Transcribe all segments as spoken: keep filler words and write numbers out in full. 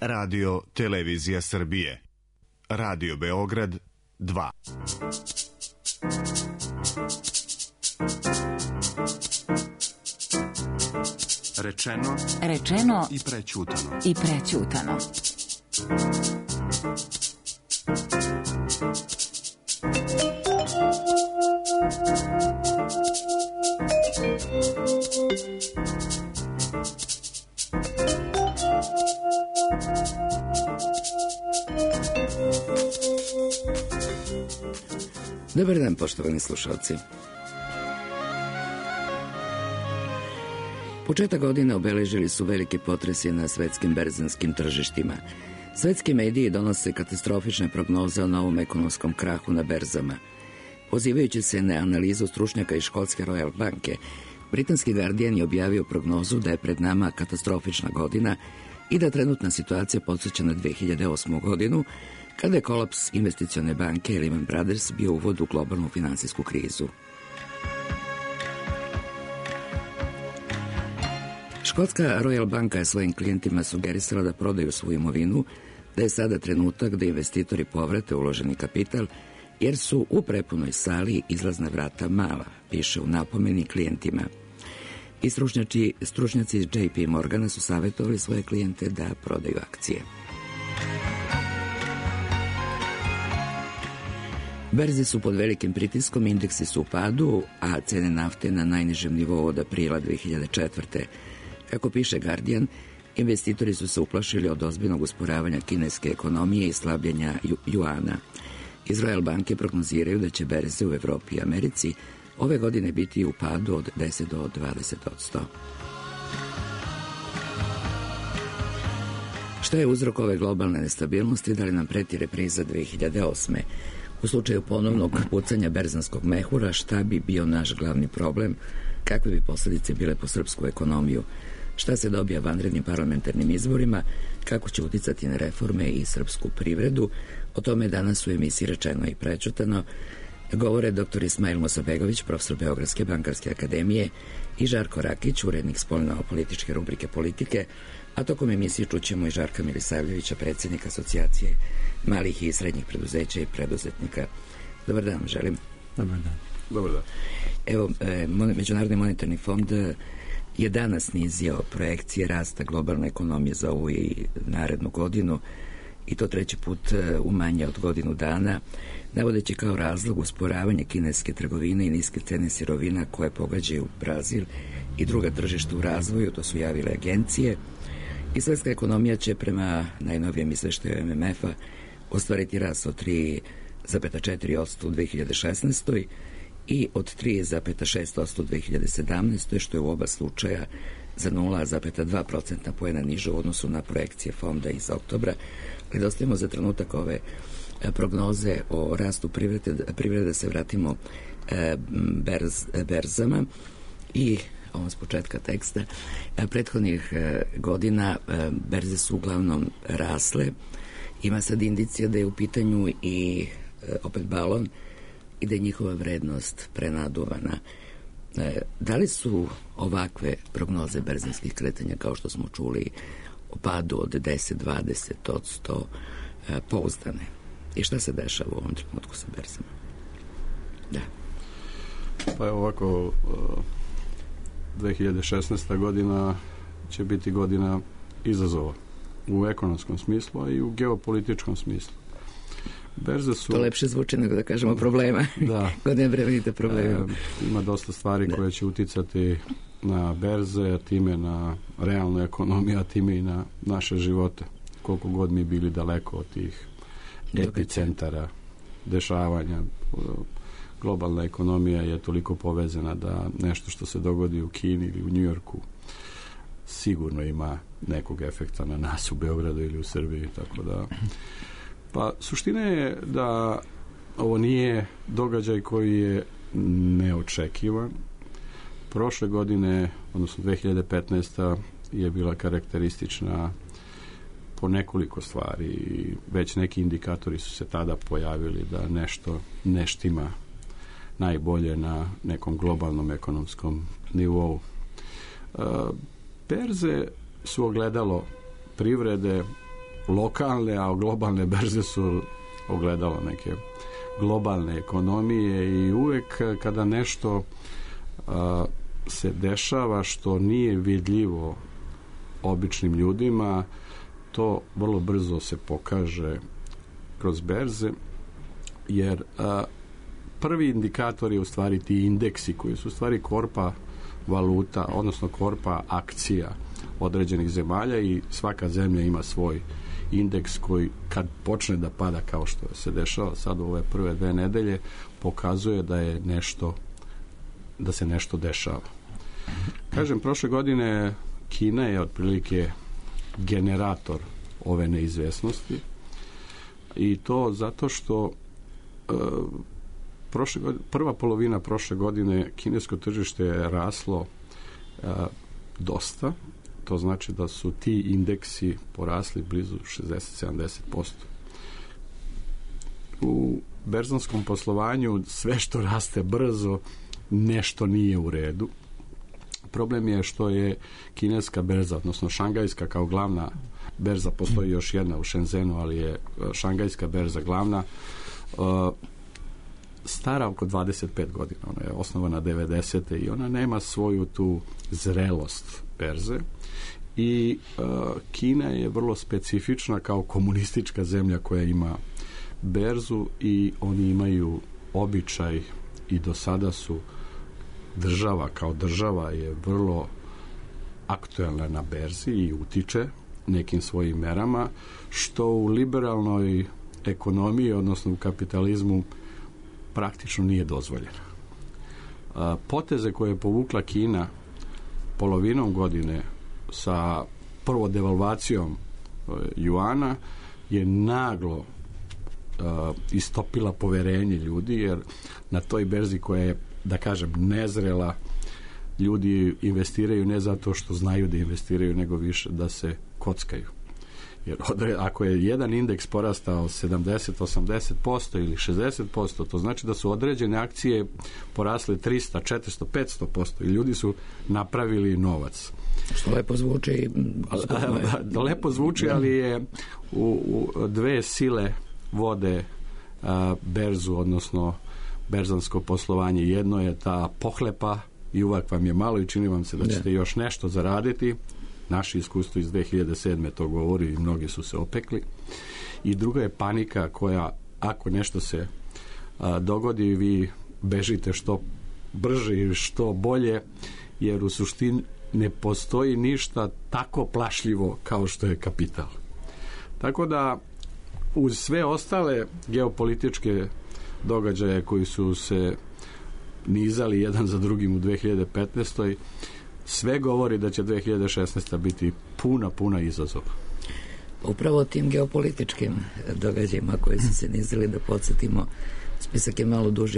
Radio Televizija Srbije. Radio Beograd dva. Rečeno, Rečeno i prećutano. I prećutano. Dobar dan, poštovani slušalci. Početak godine obeležili su velike potresi na svetskim berzanskim tržištima. Svetski mediji donose katastrofične prognoze o novom ekonomskom krahu na berzama. Pozivajući se na analizu stručnjaka iz škotske Royal banke, britanski Guardian je objavio prognozu da je pred nama katastrofična godina i da trenutna situacija podsjeća na dve hiljade osmu godinu, kada je kolaps investicione banke Lehman Brothers bio uvod u globalnu finansijsku krizu. Škotska Royal banka je svojim klijentima sugerisala da prodaju svoju imovinu, da je sada trenutak da investitori povrate uloženi kapital, jer su u prepunoj sali izlazna vrata mala, piše u napomeni klijentima. I stručnjaci, stručnjaci iz J P Morgana su savjetovali svoje klijente da prodaju akcije. Berze su pod velikim pritiskom, indeksi su u padu, a cene nafte na najnižem nivou od aprila dve hiljade četvrte. Kako piše Guardian, investitori su se uplašili od ozbiljnog usporavanja kineske ekonomije i slabljenja ju, juana. Iz Royal banke prognoziraju da će berze u Evropi i Americi ove godine biti u padu od deset do dvadeset posto. Šta je uzrok ove globalne nestabilnosti? Da li nam preti repriza dve hiljade osme? U slučaju ponovnog pucanja berzanskog mehura, šta bi bio naš glavni problem? Kakve bi posljedice bile po srpsku ekonomiju? Šta se dobija vanrednim parlamentarnim izborima? Kako će uticati na reforme i srpsku privredu? O tome danas u emisiji Rečeno i prećutano govore dr Ismail Musabegović, profesor Beogradske bankarske akademije, i Žarko Rakić, urednik spoljno-političke rubrike Politike, a tokom emisije čućemo i Žarka Milisavljevića, predsjednika Asocijacije malih i srednjih preduzeća i preduzetnika. Dobar dan, želim. Dobar dan. Dobar dan. Evo, Međunarodni monetarni fond je danas snizio projekcije rasta globalne ekonomije za ovu i narednu godinu, i to treći put u manje od godinu dana, navodeći kao razlog usporavanje kineske trgovine i niske cene sirovina koje pogađaju Brazil i druga tržišta u razvoju, to su javile agencije. I svetska ekonomija će prema najnovijem izveštaju M M F-a ostvariti rast od tri zarez četiri posto u dve hiljade šesnaestoj i od tri zarez šest posto u dve hiljade sedamnaestoj, što je u oba slučaja za nula zarez dva procentna poena niže u odnosu na projekcije fonda iz oktobra. Ali da ostavimo za trenutak ove prognoze o rastu privrede, privrede da se vratimo berz, berzama i ovom s početka teksta. Prethodnih godina berze su uglavnom rasle. Ima sad indicija da je u pitanju i opet balon i da je njihova vrednost prenaduvana. Da li su ovakve prognoze berzanskih kretanja, kao što smo čuli, o padu od deset do dvadeset posto pouzdane? I šta se dešava u ovom trenutku sa berzama? Da. Pa je ovako, dve hiljade šesnaesta godina će biti godina izazova u ekonomskom smislu i u geopolitičkom smislu. Berze su... To lepše zvuči nego da kažemo problema. Da. Godina bremenite problema. E, ima dosta stvari da. koje će uticati na berze, a time na realnu ekonomiju, a time i na naše živote. Koliko god mi bili daleko od tih epicentara dešavanja. Globalna ekonomija je toliko povezana da nešto što se dogodi u Kini ili u Njujorku sigurno ima nekog efekta na nas u Beogradu ili u Srbiji, tako da pa suština je da ovo nije događaj koji je neočekivan. Prošle godine, odnosno dve hiljade petnaesta je bila karakteristična po nekoliko stvari. Već neki indikatori su se tada pojavili da nešto ne štima najbolje na nekom globalnom ekonomskom nivou. Berze su ogledalo privrede lokalne, a globalne berze su ogledalo neke globalne ekonomije i uvek kada nešto a, se dešava što nije vidljivo običnim ljudima, to vrlo brzo se pokaže kroz berze, jer a, prvi indikator je u stvari ti indeksi koji su u stvari korpa valuta, odnosno korpa akcija određenih zemalja i svaka zemlja ima svoj indeks koji kad počne da pada kao što se dešava sad u ove prve dve nedelje, pokazuje da je nešto da se nešto dešava. Kažem, prošle godine Kina je otprilike generator ove neizvesnosti i to zato što e, prošle godine, prva polovina prošle godine kinesko tržište je raslo e, dosta. To znači da su ti indeksi porasli blizu šezdeset do sedamdeset posto. U berzanskom poslovanju sve što raste brzo nešto nije u redu. Problem je što je kineska berza, odnosno šangajska kao glavna berza, postoji još jedna u Shenzhenu, ali je šangajska berza glavna, stara oko dvadeset pet godina. Ona je osnovana devedesete i ona nema svoju tu zrelost berze. I uh, Kina je vrlo specifična kao komunistička zemlja koja ima berzu i oni imaju običaj i do sada su država kao država je vrlo aktuelna na berzi i utiče nekim svojim merama, što u liberalnoj ekonomiji, odnosno u kapitalizmu praktično nije dozvoljeno. Uh, poteze koje je povukla Kina polovinom godine sa prvo devalvacijom juana je naglo uh, istopila poverenje ljudi, jer na toj berzi koja je, da kažem, nezrela, ljudi investiraju ne zato što znaju da investiraju, nego više da se kockaju. Jer odre, ako je jedan indeks porastao sedamdeset do osamdeset posto ili šezdeset posto, to znači da su određene akcije porasle trista, četiristo, petsto posto i ljudi su napravili novac. Što lepo zvuči. Lepo zvuči, ali je u, u dve sile vode a, berzu, odnosno berzansko poslovanje. Jedno je ta pohlepa i uvek vam je malo i čini vam se da ćete ne. još nešto zaraditi. Naše iskustvo iz dve hiljade sedme to govori i mnogi su se opekli. I druga je panika koja, ako nešto se a, dogodi, vi bežite što brže i što bolje, jer u suštini ne postoji ništa tako plašljivo kao što je kapital. Tako da uz sve ostale geopolitičke događaje koji su se nizali jedan za drugim u dve hiljade petnaestoj sve govori da će dve hiljade šesnaesta biti puna, puna izazova. Upravo tim geopolitičkim događajima koji su se nizali, da podsjetimo, spisak je malo duži.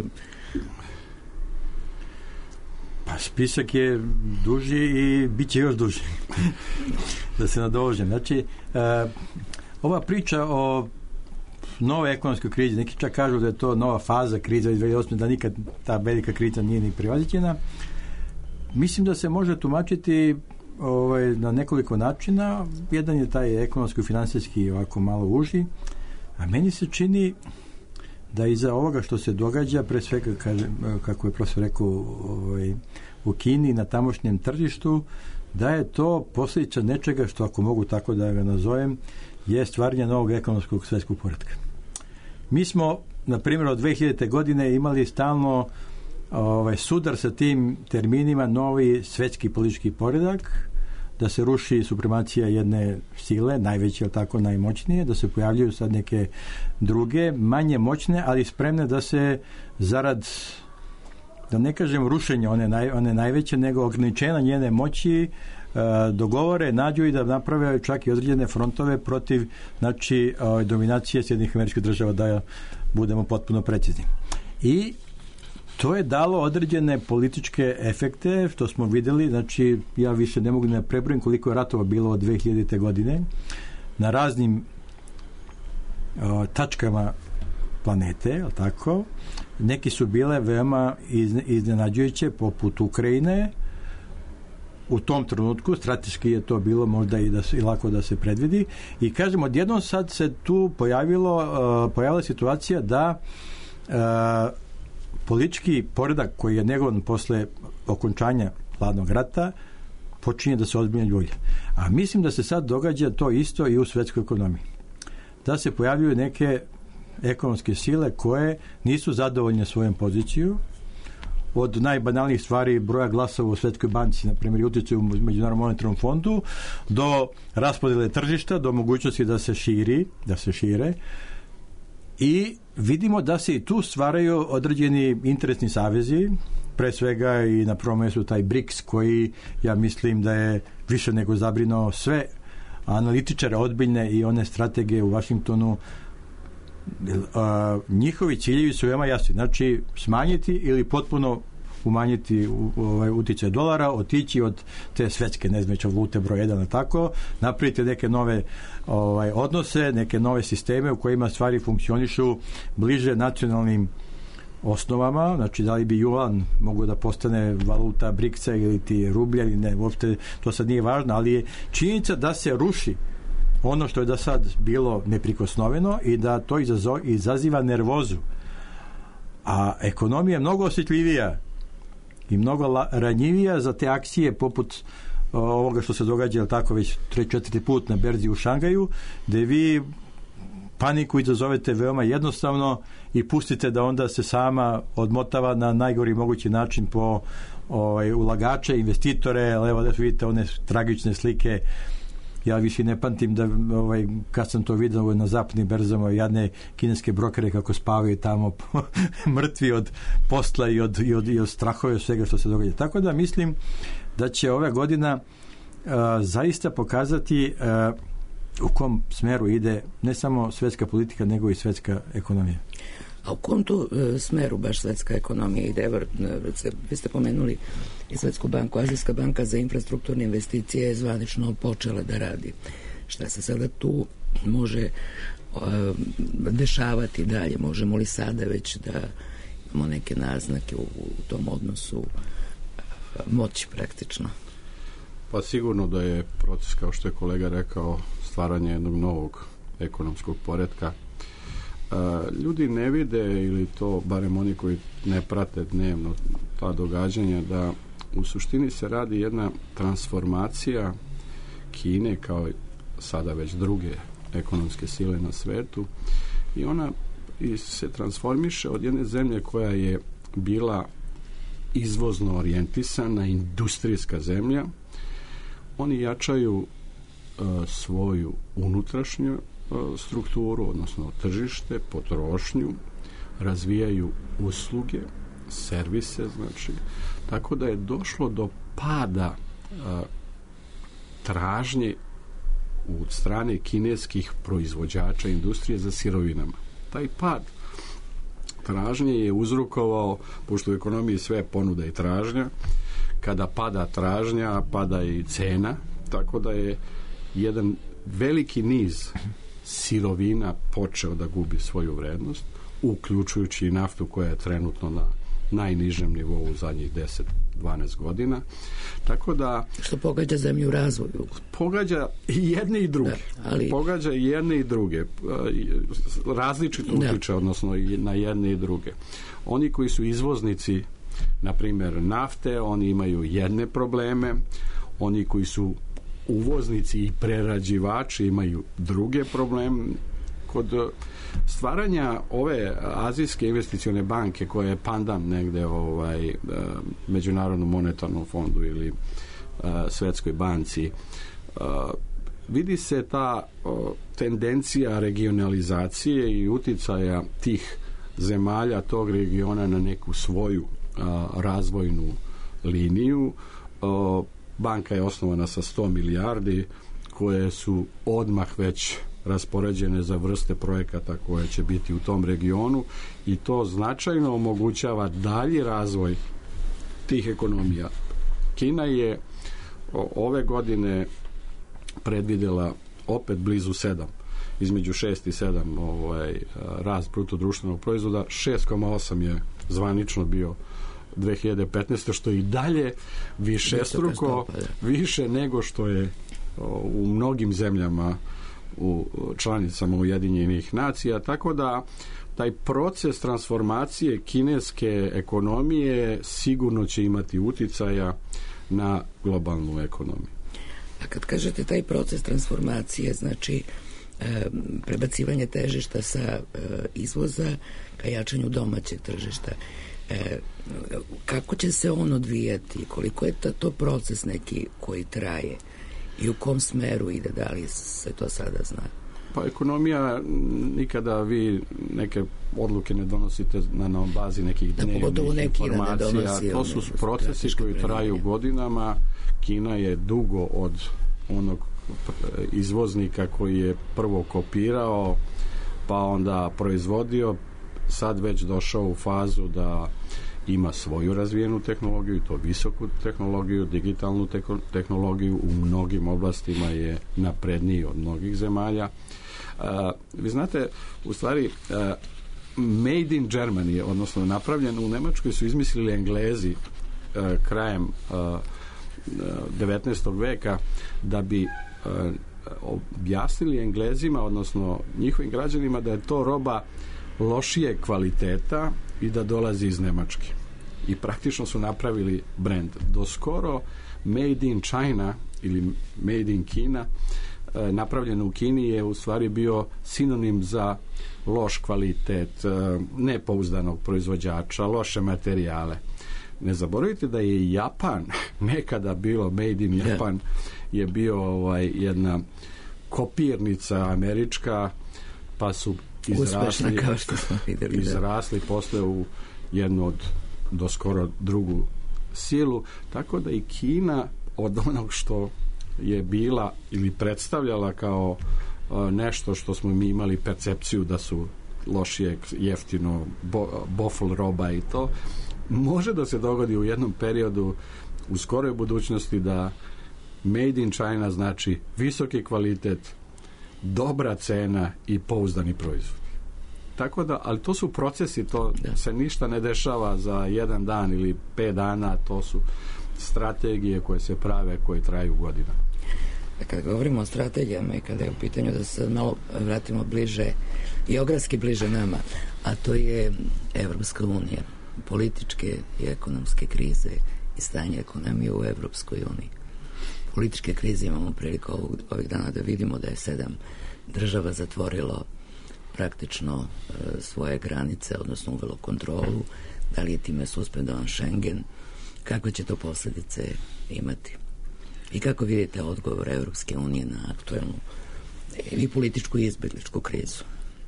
Pa spisak je duži i bit će još duži. Da se nadožem. Znači, uh, ova priča o nove ekonomskoj krizi, neki čak kažu da je to nova faza kriza iz dve hiljade osme, da nikad ta velika kriza nije ni prevaziđena. Mislim da se može tumačiti ovaj, na nekoliko načina. Jedan je taj ekonomski i finansijski ovako malo uži, a meni se čini da iza ovoga što se događa, pre svega, kažem, kako je profesor rekao, ovaj, u Kini, na tamošnjem tržištu, da je to posljedica nečega što, ako mogu tako da ga nazovem, je stvaranje novog ekonomskog svjetskog poretka. Mi smo, na primjer, od dve hiljadite godine imali stalno ovaj, sudar sa tim terminima novi svjetski politički poredak, da se ruši supremacija jedne sile, najveće, ali tako najmoćnije, da se pojavljuju sad neke druge, manje moćne, ali spremne da se zarad, da ne kažem rušenja one, naj, one najveće, nego ograničenja njene moći, dogovore, nađu i da naprave čak i određene frontove protiv, znači, dominacije Sjedinjenih Američkih Država, da budemo potpuno precizni. I to je dalo određene političke efekte, što smo vidjeli, znači ja više ne mogu ne prebrojim koliko je ratova bilo od dve hiljadite godine na raznim o, tačkama planete, je li tako? Neki su bile veoma iznenađujuće, poput Ukrajine, u tom trenutku, strateški je to bilo možda i da se, i lako da se predvidi, i kažem, odjednom sad se tu pojavilo, uh, pojavila situacija da uh, politički poredak koji je negovan posle okončanja hladnog rata počinje da se ozbiljno ljulja. A mislim da se sad događa to isto i u svetskoj ekonomiji. Da se pojavljuju neke ekonomske sile koje nisu zadovoljne svojom pozicijom, od najbanalnijih stvari broja glasova u Svetskoj banci, na primjer utjecaju u Međunarodnom monetarnom fondu, do raspodjele tržišta, do mogućnosti da se širi, da se šire, i vidimo da se i tu stvaraju određeni interesni savezi, pre svega i na prvom mjestu taj BRICS, koji ja mislim da je više nego zabrinuo sve analitičare ozbiljne i one strategije u Vašingtonu. A, njihovi ciljevi su veoma jasni, znači smanjiti ili potpuno umanjiti ovaj utjecaj dolara, otići od te svetske nezmeće valute broj jedan, tako napraviti neke nove ovaj odnose, neke nove sisteme u kojima stvari funkcionišu bliže nacionalnim osnovama, znači da li bi juan mogu da postane valuta briksa ili ti rublja ili ne, uopšte to sad nije važno, ali je činjenica da se ruši ono što je do sad bilo neprikosnoveno i da to izazo, izaziva nervozu. A ekonomija je mnogo osjetljivija i mnogo la, ranjivija za te akcije poput o, ovoga što se događa tako već treći, četvrti put na berzi u Šangaju, gde vi paniku izazovete veoma jednostavno i pustite da onda se sama odmotava na najgori mogući način po ovaj, ulagače, investitore. Evo da vidite one tragične slike. Ja više ne pamtim da ovaj, kad sam to vidio na zapadnim berzama, jadne kineske brokere kako spavaju tamo mrtvi od posla i od, i od, i od strahove svega što se događa. Tako da mislim da će ova godina uh, zaista pokazati uh, u kom smeru ide ne samo svetska politika, nego i svetska ekonomija. A u kom tu e, smeru baš svetska ekonomija ide? Evo, vi ste pomenuli i Svetsku banku. Azijska banka za infrastrukturne investicije je zvanično počela da radi. Šta se sada tu može e, dešavati dalje? Možemo li sada već da imamo neke naznake u, u tom odnosu e, moći praktično? Pa sigurno da je proces, kao što je kolega rekao, stvaranje jednog novog ekonomskog poretka. Uh, ljudi ne vide, ili to barem oni koji ne prate dnevno ta događanja, da u suštini se radi jedna transformacija Kine kao sada već druge ekonomske sile na svetu, i ona i se transformiše od jedne zemlje koja je bila izvozno orijentisana, industrijska zemlja. Oni jačaju uh, svoju unutrašnju strukturu, odnosno tržište, potrošnju, razvijaju usluge, servise, znači, tako da je došlo do pada a, tražnje od strane kineskih proizvođača industrije za sirovinama. Taj pad tražnje je uzrokovao, pošto u ekonomiji sve ponuda i tražnja, kada pada tražnja, pada i cena, tako da je jedan veliki niz sirovina počeo da gubi svoju vrednost, uključujući i naftu koja je trenutno na najnižem nivou u zadnjih deset do dvanaest godina. Tako da... Što pogađa zemlju u razvoju? Pogađa i jedne i druge. Da, ali... Pogađa i jedne i druge. Različito utiče, odnosno i na jedne i druge. Oni koji su izvoznici, na primjer nafte, oni imaju jedne probleme. Oni koji su uvoznici i prerađivači imaju druge probleme. Kod stvaranja ove Azijske investicione banke, koja je pandan negde ovaj, Međunarodnom monetarnom fondu ili a, Svetskoj banci, a, vidi se ta a, tendencija regionalizacije i uticaja tih zemalja tog regiona na neku svoju a, razvojnu liniju. A, banka je osnovana sa sto milijardi koje su odmah već raspoređene za vrste projekata koje će biti u tom regionu, i to značajno omogućava dalji razvoj tih ekonomija. Kina je ove godine predvidela opet blizu sedam, između šest i sedam ovaj, rast bruto društvenog proizvoda. šest zarez osam je zvanično bio dve hiljade petnaeste. što je i dalje višestruko više nego što je u mnogim zemljama u članicama Ujedinjenih nacija, tako da taj proces transformacije kineske ekonomije sigurno će imati uticaja na globalnu ekonomiju. A kad kažete taj proces transformacije, znači e, prebacivanje težišta sa e, izvoza ka jačanju domaćeg tržišta, e, kako će se on odvijati? Koliko je to, to proces neki koji traje? I u kom smeru ide, da li se to sada zna? Pa ekonomija, nikada vi neke odluke ne donosite na, na bazi nekih dnevnih informacija. Donosi, to su procesi koji traju godinama. Kina je dugo od onog izvoznika koji je prvo kopirao, pa onda proizvodio, sad već došao u fazu da ima svoju razvijenu tehnologiju, i to visoku tehnologiju, digitalnu tehnologiju, u mnogim oblastima je napredniji od mnogih zemalja. Uh, vi znate, u stvari, uh, made in Germany, odnosno napravljeno u Nemačkoj, su izmislili Englezi uh, krajem uh, devetnaestog veka, da bi uh, objasnili Englezima, odnosno njihovim građanima, da je to roba lošije kvaliteta i da dolazi iz Nemačke. I praktično su napravili brand. Do skoro made in China ili made in Kina, e, napravljeno u Kini, je u stvari bio sinonim za loš kvalitet, e, nepouzdanog proizvođača, loše materijale. Ne zaboravite da je Japan nekada bilo made in Japan, je bio ovaj, jedna kopirnica američka, pa su izrasli, kao što smo videli, izrasli posle u jednu od do skoro drugu silu, tako da i Kina od onog što je bila ili predstavljala kao uh, nešto što smo mi imali percepciju da su lošije, jeftino, bo, bofl roba i to, može da se dogodi u jednom periodu u skoroj budućnosti da made in China znači visoki kvalitet, dobra cena i pouzdani proizvod. Tako da, ali to su procesi, to da. se ništa ne dešava za jedan dan ili pet dana, to su strategije koje se prave, koje traju godinama. Kad govorimo o strategijama i kada je u pitanju da se malo vratimo bliže, geografski bliže nama, a to je Evropska unija, političke i ekonomske krize i stanje ekonomije u Evropskoj uniji. Političke krize imamo priliku ovog, ovih dana da vidimo da je sedam država zatvorilo praktično e, svoje granice, odnosno uvelo kontrolu, da li je time suspendovan Schengen, kakve će to posljedice imati. I kako vidite odgovor Evropske unije na aktuelnu i političku i izbjegličku krizu?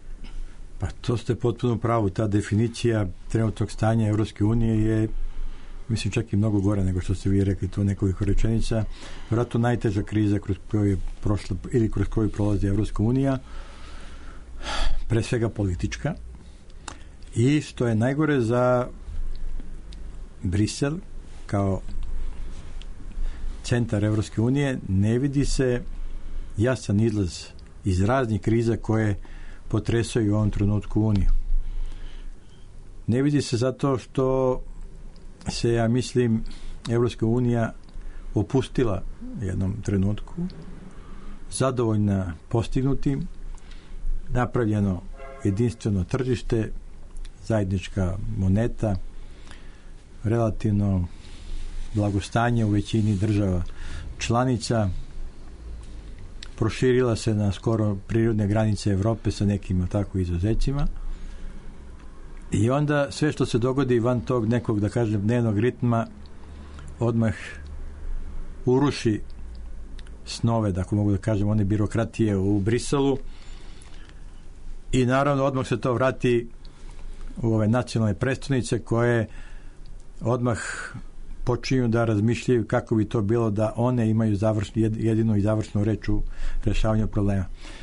Pa to ste potpuno pravu. Ta definicija trenutnog stanja Evropske unije je, mislim, čak i mnogo gore nego što ste vi rekli, to nekoliko rečenica. Vjerojatno najteža kriza kroz koju je prošla ili kroz koju prolazi Evropska unija, pre svega politička, i što je najgore za Brisel kao centar Evropske unije, ne vidi se jasan izlaz iz raznih kriza koje potresaju u ovom trenutku Uniju. Ne vidi se zato što se, ja mislim, Evropska unija opustila u jednom trenutku, zadovoljna postignutim, napravljeno jedinstveno tržište, zajednička moneta, relativno blagostanje u većini država članica, proširila se na skoro prirodne granice Evrope sa nekim tako izuzecima, i onda sve što se dogodi van tog nekog, da kažem, dnevnog ritma odmah uruši snove, da ako mogu da kažem, one birokratije u Briselu, i naravno odmah se to vrati u ove nacionalne prestonice koje odmah počinju da razmišljaju kako bi to bilo da one imaju završnu, jedinu i završnu reč u rešavanju problema.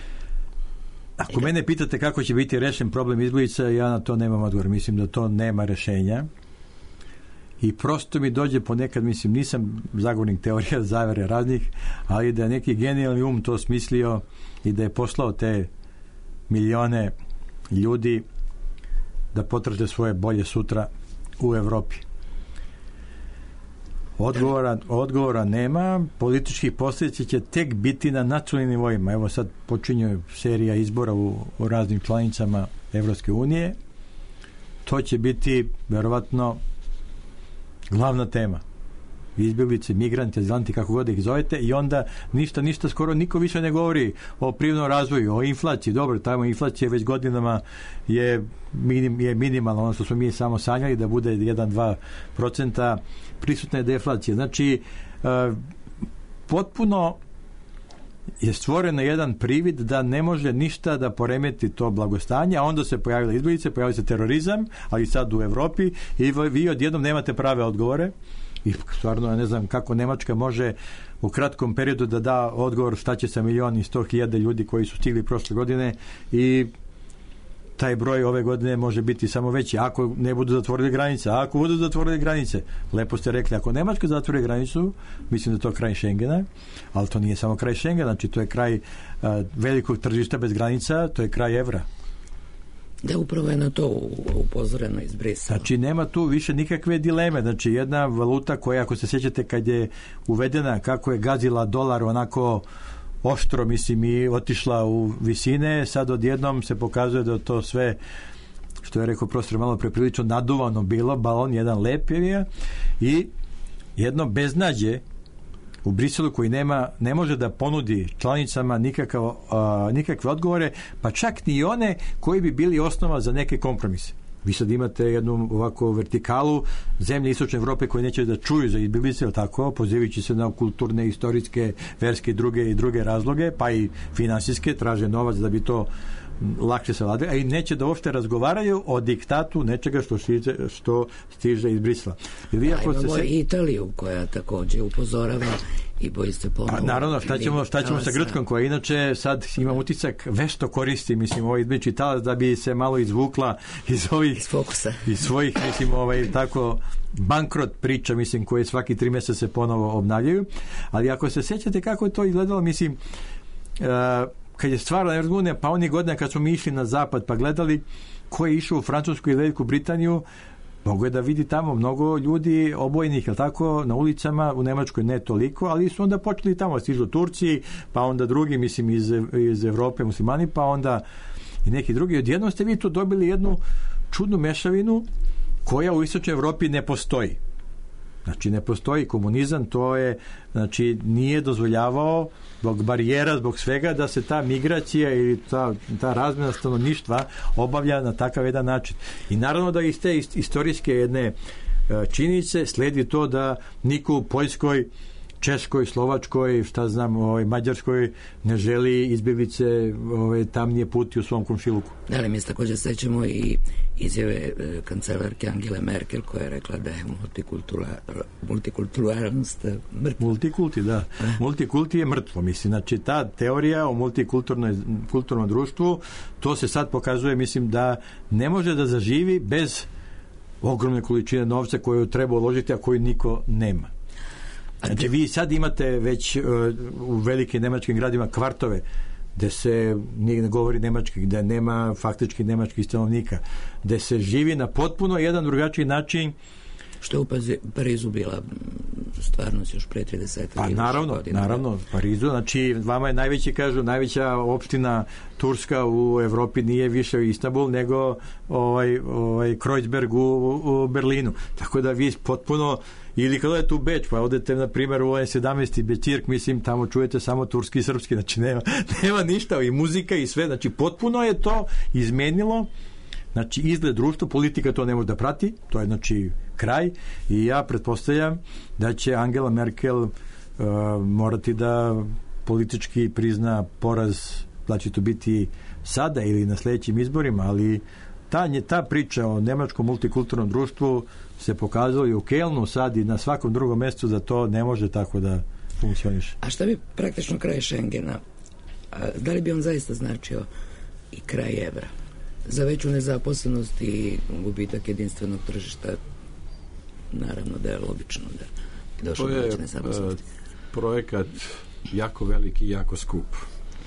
Ako mene pitate kako će biti rešen problem izbjeglica, ja na to nemam odgovor. Mislim da to nema rešenja. I prosto mi dođe ponekad, mislim, nisam zagovornik teorija zavere raznih, ali da je neki genijalni um to smislio i da je poslao te milione ljudi da potraže svoje bolje sutra u Evropi. Odgovora, odgovora nema, političkih posljedica će tek biti na nacionalnim nivoima. Evo sad počinje serija izbora u, u raznim članicama Evropske unije. To će biti verovatno glavna tema. Izbjeglice, migranti, azilanti, kako god ih zovete, i onda ništa, ništa, skoro niko više ne govori o privrednom razvoju, o inflaciji. Dobro, tamo inflacija već godinama je, minim, je minimalna, ono što smo mi samo sanjali da bude jedan do dva procenta, prisutna je deflacija. Znači, uh, potpuno je stvoreno jedan privid da ne može ništa da poremeti to blagostanje, a onda se pojavile izbjeglice, pojavio se terorizam, ali sad u Evropi, i vi odjednom nemate prave odgovore. I stvarno, ja ne znam kako Nemačka može u kratkom periodu da da odgovor šta će sa milion i sto hiljada ljudi koji su stigli prošle godine, i taj broj ove godine može biti samo veći ako ne budu zatvorili granice. A ako budu zatvorili granice, lepo ste rekli, ako Nemačka zatvori granicu, mislim da to je kraj Schengena, ali to nije samo kraj Schengena, znači to je kraj uh, velikog tržišta bez granica, to je kraj evra. Da, upravo je na to upozoreno iz Brisela. Znači, nema tu više nikakve dileme. Znači, jedna valuta koja, ako se sjećate, kad je uvedena, kako je gazila dolar onako oštro, mislim, i otišla u visine, sad odjednom se pokazuje da to sve, što je rekao profesor malo preprilično naduvano bilo, balon jedan lep je, i jedno beznađe u Briselu koji nema, ne može da ponudi članicama nikakav, uh, nikakve odgovore, pa čak ni one koji bi bili osnova za neke kompromise. Vi sad imate jednu ovako vertikalu zemlje Istočne Evrope koje neće da čuju za izbjeglice, tako, pozivajući se na kulturne, istorijske, verske i druge i druge razloge, pa i finansijske, traže novac da bi to lakše se vladaju, a i neće da uopšte razgovaraju o diktatu nečega što stiže, što stiže iz Brisela. Vi ako a imamo se... i Italiju koja također upozorava i boji se ponovo. A naravno, šta ćemo, šta ćemo sa Grčkom, koja inače sad ima utisak vešto koristi, mislim, ovaj između talac da bi se malo izvukla iz ovih iz fokusa. Iz svojih, mislim, ovaj tako bankrot priča, mislim, koje svaki tri mjeseca se ponovo obnavljaju. Ali ako se sjećate kako je to izgledalo, mislim, uh, kad je stvarala Evropska unija, pa onih godina kad smo mi išli na zapad pa gledali ko je išao u Francusku i Veliku Britaniju, mogo je da vidi tamo mnogo ljudi obojenih, jel tako, na ulicama, u Nemačkoj ne toliko, ali su onda počeli tamo, stižu Turci, pa onda drugi, mislim, iz, iz Evrope muslimani, pa onda i neki drugi. Odjednom ste vi tu dobili jednu čudnu mešavinu koja u Istočnoj Evropi ne postoji. Znači, ne postoji komunizam, to je, znači, nije dozvoljavao zbog barijera, zbog svega, da se ta migracija ili ta, ta razmjena stanovništva obavlja na takav jedan način. I naravno da iz te istorijske jedne činjenice sledi to da niko u Poljskoj, Češkoj, Slovačkoj, šta znam, ovaj, Mađarskoj ne želi izbjeglice ovaj, tamnije puti u svom komšiluku. Da, ali mi se također sećamo i izjave e, kancelarke Angele Merkel koja je rekla da je multikulturalnost mrtvo. Multikulti, da. Multikulti je mrtvo, mislim. Znači, ta teorija o multikulturnom društvu, to se sad pokazuje, mislim, da ne može da zaživi bez ogromne količine novca koju treba uložiti, a koju niko nema. Znači, vi sad imate već uh, u velikim nemačkim gradima kvartove gde se ne govori nemački, gde nema faktički nemačkih stanovnika, gde se živi na potpuno jedan drugačiji način. Što je u Parizu bila stvarnost još pre trideset Pa naravno, godina. Naravno, Parizu, znači vama je najveći, kažu, najveća opština turska u Evropi nije više Istanbul nego ovaj, ovaj Kreuzberg u, u Berlinu. Tako da vi potpuno, ili kada je tu Beč, pa odete na primjer u ovaj sedamnaesti Bezirk, mislim, tamo čujete samo turski i srpski, znači nema, nema ništa, i muzika i sve, znači potpuno je to izmenilo, znači izgled društva, politika to ne može da prati, to je znači kraj, i ja pretpostavljam da će Angela Merkel uh, morati da politički prizna poraz, da će to biti sada ili na sljedećim izborima, ali ta, ta priča o nemačkom multikulturnom društvu se pokazalo i u Kelnu sad i na svakom drugom mjestu da to ne može tako da funkcioniše. A šta bi praktično kraj Schengena? Da li bi on zaista značio i kraj evra? Za veću nezaposlenost i gubitak jedinstvenog tržišta, naravno da je logično da je došlo do veće nezaposlenosti. To je projekat jako veliki i jako skup.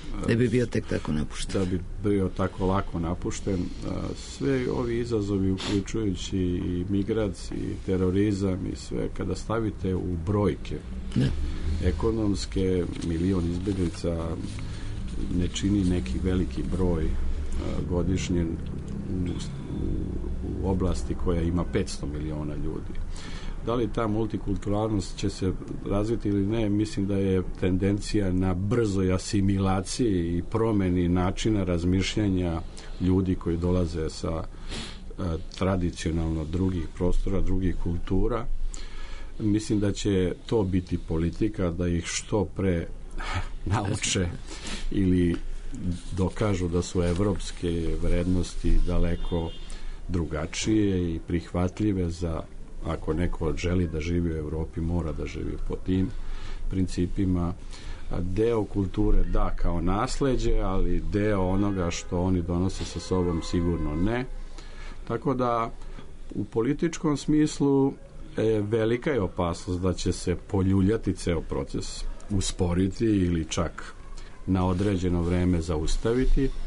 Ne bi bio tek tako napušten. Da bi bio tako lako napušten. Sve ovi izazovi, uključujući i migraciju, i terorizam i sve, kada stavite u brojke ne. ekonomske, milion izbjeglica ne čini neki veliki broj godišnje u, u oblasti koja ima petsto miliona ljudi. Da li ta multikulturalnost će se razviti ili ne, mislim da je tendencija na brzoj asimilaciji i promeni načina razmišljanja ljudi koji dolaze sa a, tradicionalno drugih prostora, drugih kultura. Mislim da će to biti politika, da ih što pre nauče ili dokažu da su evropske vrednosti daleko drugačije i prihvatljive za, ako neko želi da živi u Evropi, mora da živi po tim principima. Deo kulture da kao nasleđe, ali deo onoga što oni donose sa sobom sigurno ne. Tako da u političkom smislu e, velika je opasnost da će se poljuljati ceo proces, usporiti ili čak na određeno vreme zaustaviti. E,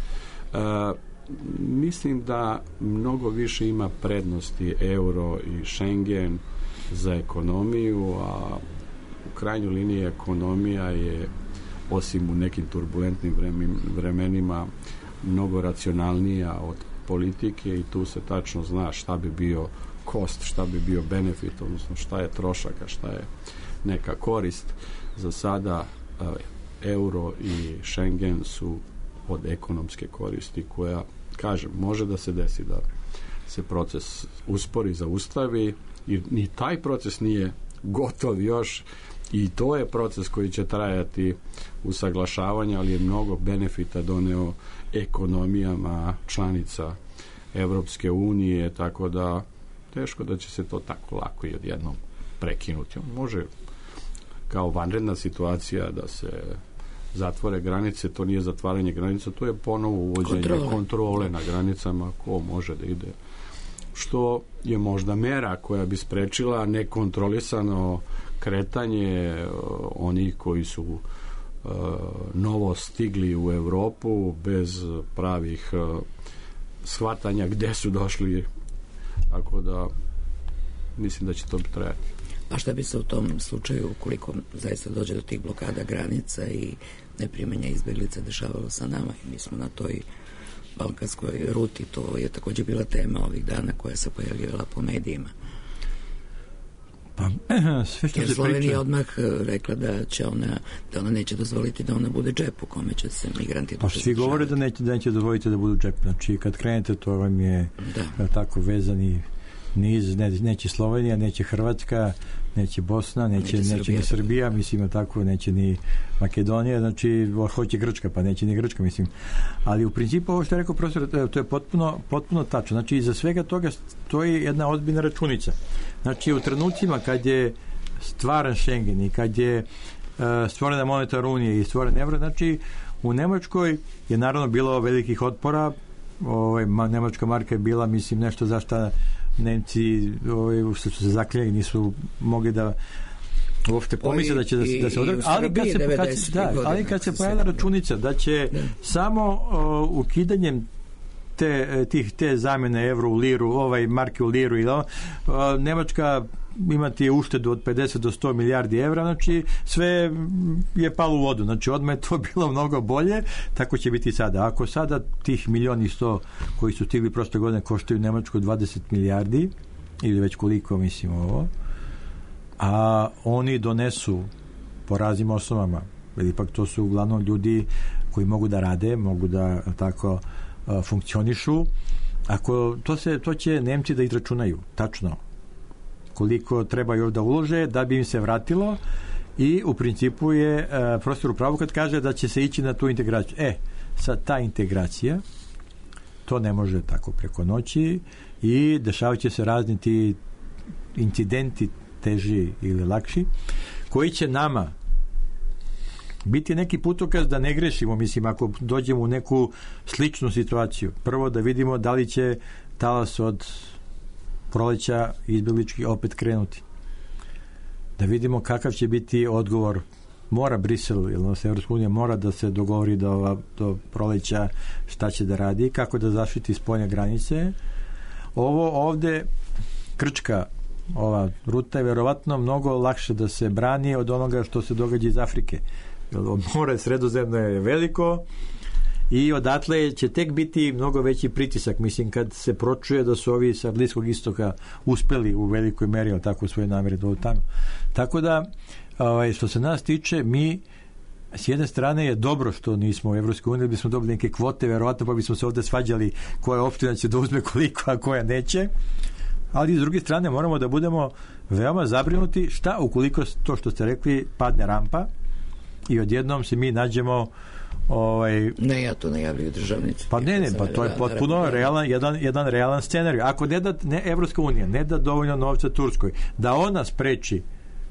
mislim da mnogo više ima prednosti euro i Schengen za ekonomiju, a u krajnjoj liniji ekonomija je, osim u nekim turbulentnim vremenima, mnogo racionalnija od politike i tu se tačno zna šta bi bio kost, šta bi bio benefit, odnosno šta je trošak, a šta je neka korist. Za sada euro i Schengen su od ekonomske koristi koja, kažem, može da se desi da se proces uspori, zaustavi i ni taj proces nije gotov još i to je proces koji će trajati usaglašavanja, ali je mnogo benefita doneo ekonomijama članica Evropske unije, tako da teško da će se to tako lako i odjednom prekinuti. Može kao vanredna situacija da se zatvore granice, to nije zatvaranje granica, to je ponovo uvođenje kontrole, kontrole na granicama, ko može da ide. Što je možda mera koja bi sprečila nekontrolisano kretanje onih koji su uh, novo stigli u Evropu bez pravih uh, shvatanja gde su došli, tako da mislim da će to trajati. A šta bi se u tom slučaju, ukoliko zaista dođe do tih blokada granica i neprimanja izbjeglica, dešavalo sa nama? I mi smo na toj balkanskoj ruti, to je također bila tema ovih dana koja se pojavljivala po medijima. Pa, sve što Jer se Slovenija priča... odmah rekla da će ona, da ona neće dozvoliti da ona bude džep u kome će se migranti... Pa svi govore da neće, da neće dozvoliti da budu džep. Znači, kad krenete, to vam je da. tako vezani niz, ne, neće Slovenija, neće Hrvatska, neće Bosna, neće, neće, neće ni Srbija, mislim, tako, neće ni Makedonija, znači, hoće Grčka, pa neće ni Grčka, mislim. Ali u principu, ovo što je rekao profesor, to je potpuno, potpuno tačno. Znači, iza svega toga stoji jedna ozbiljna računica. Znači, u trenucima kad je stvaran Schengen i kad je uh, stvorena monetarna unija i stvoren evro, znači, u Nemačkoj je naravno bilo velikih otpora, ovaj, nemačka marka je bila, mislim, nešto za šta Nemci ovaj, što su se zakljeli nisu mogli da uopšte pomisle da će da, da se održi, ali kad se, kad se, da, ali kad se pojavila računica da će ne. samo uh, ukidanjem te, tih, te zamjene evro u liru, ovaj marke u liru i uh, Nemačka imati uštedu od pedeset do sto milijardi evra, znači sve je palo u vodu, znači odmah je to bilo mnogo bolje, tako će biti sada. Ako sada tih milion i sto koji su stigli prošle godine koštaju Nemačku dvadeset milijardi ili već koliko, mislim, ovo, a oni donesu po raznim osnovama, jer ipak to su uglavnom ljudi koji mogu da rade, mogu da tako uh, funkcionišu, ako to se, to će Nemci da izračunaju, tačno koliko treba još da ulože da bi im se vratilo i u principu je uh, profesor u pravu kad kaže da će se ići na tu integraciju. E, sad ta integracija to ne može tako preko noći i dešavat će se razni ti incidenti teži ili lakši koji će nama biti neki putokaz da ne grešimo, mislim, ako dođemo u neku sličnu situaciju. Prvo da vidimo da li će talas od proleća izbjeglički opet krenuti. Da vidimo kakav će biti odgovor mora Brisel, odnosno Evropska unija mora da se dogovori do, do proleća šta će da radi, kako da zaštiti spoljne granice. Ovo ovde Krčka, ova ruta je verovatno mnogo lakše da se brani od onoga što se događa iz Afrike. More Sredozemno je veliko i odatle će tek biti mnogo veći pritisak. Mislim, kad se pročuje da su ovi sa Bliskog istoka uspeli u velikoj meri, ali tako svoje namere do tamo. Tako da, ovaj, što se nas tiče, mi s jedne strane je dobro što nismo u Evropskoj uniji, bismo dobili neke kvote, verovatno pa bismo se ovde svađali koja opština će da uzme koliko, a koja neće. Ali s druge strane moramo da budemo veoma zabrinuti šta ukoliko to što ste rekli padne rampa i odjednom se mi nađemo ovaj ne, ja to najavljuju državnici. Pa ne, ne, pa to je potpuno realan, jedan, jedan realan scenarij. Ako ne da ne, Evropska unija ne da dovoljno novca Turskoj, da ona spreči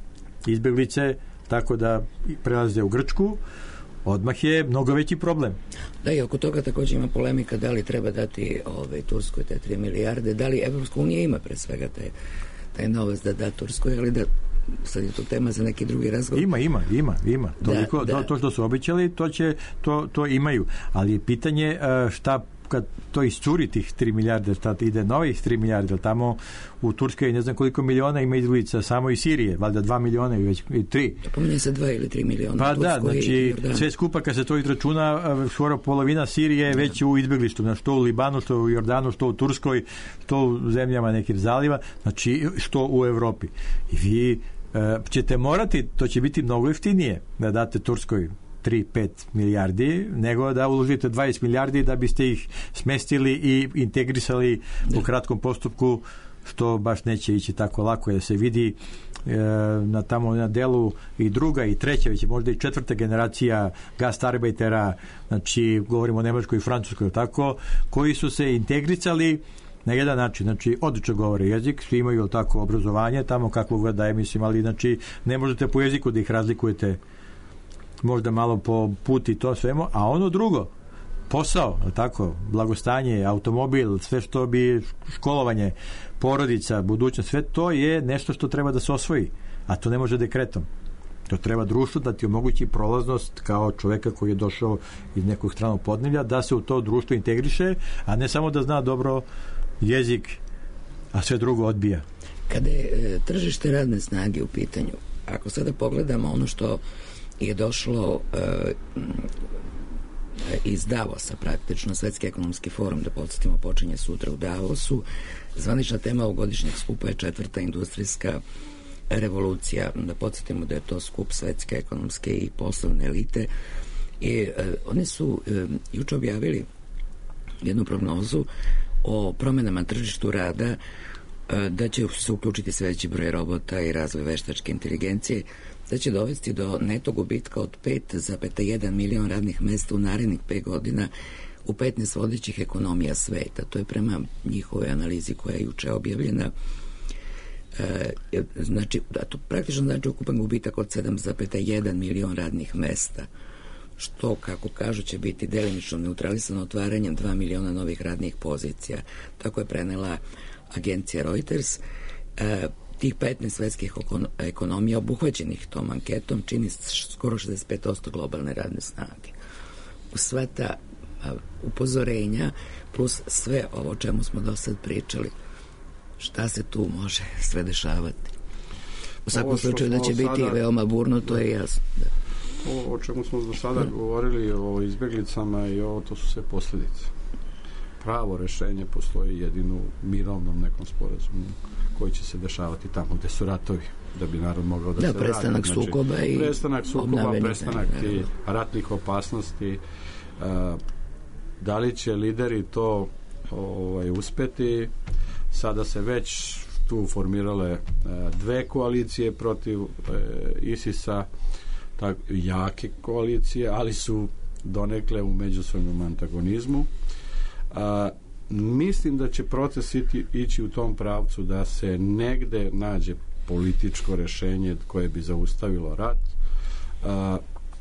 izbeglice tako da prelaze u Grčku, odmah je mnogo veći problem. Da, i oko toga također ima polemika da li treba dati ove, Turskoj te tri milijarde, da li Evropska unija ima pre svega taj, taj novac da da Turskoj, ali da sad je to tema za neki drugi razgovor. Ima, ima, ima, ima. Toliko, da, da. To što su obećali, to će, to, to imaju. Ali je pitanje šta kad to iscuri tih tri milijarde, šta ide novih tri milijarde, tamo u Turskoj ne znam koliko miliona ima izglica samo iz Sirije, valjda dva miliona i već i tri. To pominje se dva ili tri miliona. Pa da, znači sve skupa kad se to izračuna, skoro polovina Sirije je već u izbeglištu, znači što u Libanu, što u Jordanu, što u Turskoj, što u zemljama nekih zaliva, znači što u Evropi. I vi uh, ćete morati, to će biti mnogo jeftinije da date Turskoj tri pet milijardi, nego da uložite dvadeset milijardi da biste ih smestili i integrisali u kratkom postupku, što baš neće ići tako lako, da se vidi e, na tamo na delu i druga i treća, već možda i četvrta generacija gastarbeitera, znači govorimo o Nemačkoj i Francuskoj, tako, koji su se integrisali na jedan način, znači odlično govore jezik, svi imaju tako obrazovanje, tamo kakvo god daje, mislim, ali znači ne možete po jeziku da ih razlikujete, možda malo po puti to svemo, a ono drugo, posao, tako, blagostanje, automobil, sve što bi školovanje, porodica, budućnost, sve to je nešto što treba da se osvoji, a to ne može dekretom. To treba društvo da ti omogući prolaznost kao čoveka koji je došao iz nekog stranog podneblja, da se u to društvo integriše, a ne samo da zna dobro jezik, a sve drugo odbija. Kada je e, tržište radne snage u pitanju, ako sada pogledamo ono što je došlo e, iz Davosa, praktično Svetski ekonomski forum, da podsjetimo, počinje sutra u Davosu. Zvanična tema ovogodišnjeg skupa je četvrta industrijska revolucija. Da podsjetimo da je to skup svetske ekonomske i poslovne elite. I e, oni su e, juče objavili jednu prognozu o promenama tržištu rada, e, da će se uključiti sve veći broj robota i razvoj veštačke inteligencije, da će dovesti do neto gubitka od pet zarez jedan milion radnih mesta u narednih pet godina u petnaest vodećih ekonomija sveta. To je prema njihovoj analizi koja je juče objavljena. E, znači, da, to praktično znači ukupan gubitak od sedam zarez jedan milion radnih mesta, što, kako kažu, će biti delimično neutralisano otvaranjem dva miliona novih radnih pozicija. Tako je prenela agencija Reuters. E, tih petnaest svetskih ekonomija obuhvaćenih tom anketom čini skoro šezdeset pet posto globalne radne snage. U sve ta upozorenja plus sve ovo o čemu smo do sad pričali, šta se tu može sve dešavati? U svakom slučaju da će biti sada veoma burno, to je jasno. Da. O, o čemu smo do sada da. govorili, o izbjeglicama i ovo, to su sve posljedice. Pravo rešenje postoji jedino u mirovnom nekom sporazumu koji će se dešavati tamo gde su ratovi, da bi narod mogao da, da se vrati. Prestanak znači, sukoba i prestanak sukoba, prestanak i ratnih opasnosti. Uh, da li će lideri to ovaj, uspeti? Sada se već tu formirale uh, dve koalicije protiv uh, ISIS-a, tak, jake koalicije, ali su donekle u međusobnom antagonizmu. A, mislim da će proces iti, ići u tom pravcu da se negde nađe političko rešenje koje bi zaustavilo rat, a,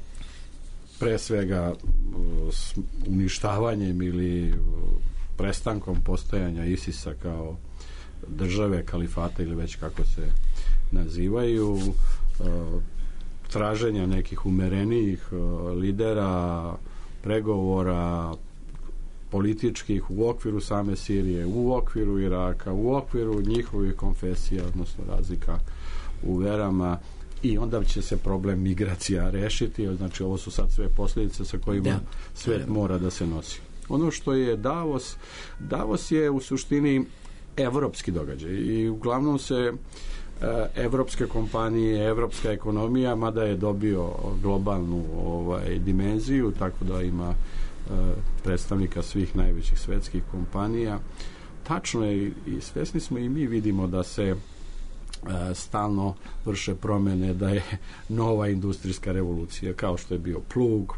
pre svega s uništavanjem ili prestankom postojanja ISIS-a kao države, kalifata ili već kako se nazivaju, a, traženja nekih umerenijih lidera, pregovora političkih u okviru same Sirije, u okviru Iraka, u okviru njihovih konfesija, odnosno razlika u verama, i onda će se problem migracija rešiti. Znači, ovo su sad sve posljedice sa kojima da, svet mora da se nosi. Ono što je Davos, Davos je u suštini evropski događaj i uglavnom se evropske kompanije, evropska ekonomija, mada je dobio globalnu ovaj, dimenziju, tako da ima e, predstavnika svih najvećih svetskih kompanija. Tačno je i svesni smo i mi vidimo da se e, stalno vrše promene, da je nova industrijska revolucija, kao što je bio plug,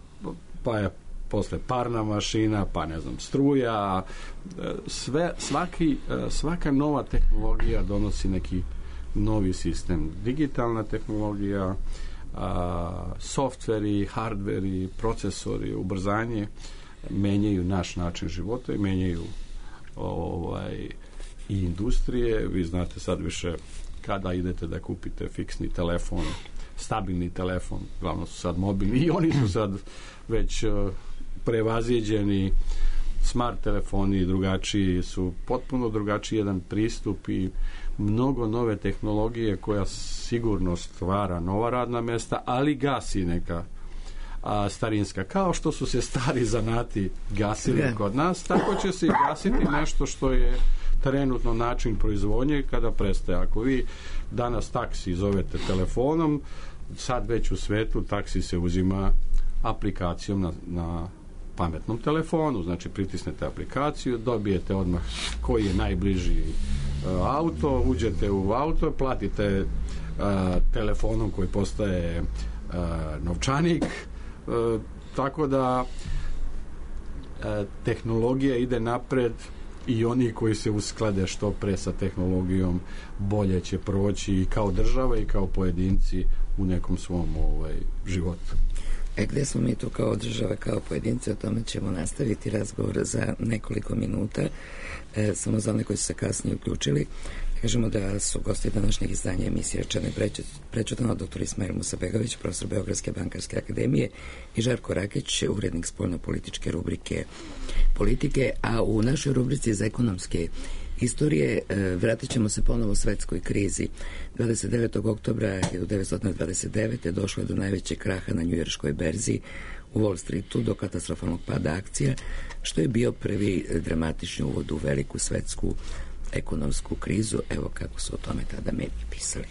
pa je posle parna mašina, pa ne znam, struja, sve, svaki, svaka nova tehnologija donosi neki novi sistem. Digitalna tehnologija, a, softveri, hardveri, procesori, ubrzanje menjaju naš način života i menjaju ovaj, i industrije. Vi znate sad više kada idete da kupite fiksni telefon, stabilni telefon, glavno su sad mobilni i oni su sad već prevaziđeni. Smart telefoni drugačiji su, potpuno drugačiji jedan pristup i mnogo nove tehnologije koja sigurno stvara nova radna mesta, ali gasi neka a, starinska. Kao što su se stari zanati gasili yeah. kod nas, tako će se i gasiti nešto što je trenutno način proizvodnje kada prestaje. Ako vi danas taksi zovete telefonom, sad već u svetu taksi se uzima aplikacijom na, na pametnom telefonu, znači pritisnete aplikaciju, dobijete odmah koji je najbliži uh, auto, uđete u auto, platite uh, telefonom koji postaje uh, novčanik, uh, tako da uh, tehnologija ide napred i oni koji se usklade što pre sa tehnologijom bolje će proći i kao država i kao pojedinci u nekom svom ovaj, životu. E, gde smo mi tu kao država, kao pojedinci, o tome ćemo nastaviti razgovor za nekoliko minuta. E, samo za one koji su se kasnije uključili, kažemo da su gosti današnjeg izdanja emisije Rečeno i prečutano doktor Ismail Musabegović, profesor Beogradske bankarske akademije, i Žarko Rakić, urednik spoljno-političke rubrike Politike, a u našoj rubrici za ekonomske istorije vratit ćemo se ponovo svetskoj krizi. dvadeset devetog oktobra hiljadu devetsto dvadeset devete. došlo je do najvećeg kraha na njujorškoj berzi u Wall Streetu, do katastrofalnog pada akcija, što je bio prvi dramatični uvod u veliku svetsku ekonomsku krizu. Evo kako su o tome tada mediji pisali.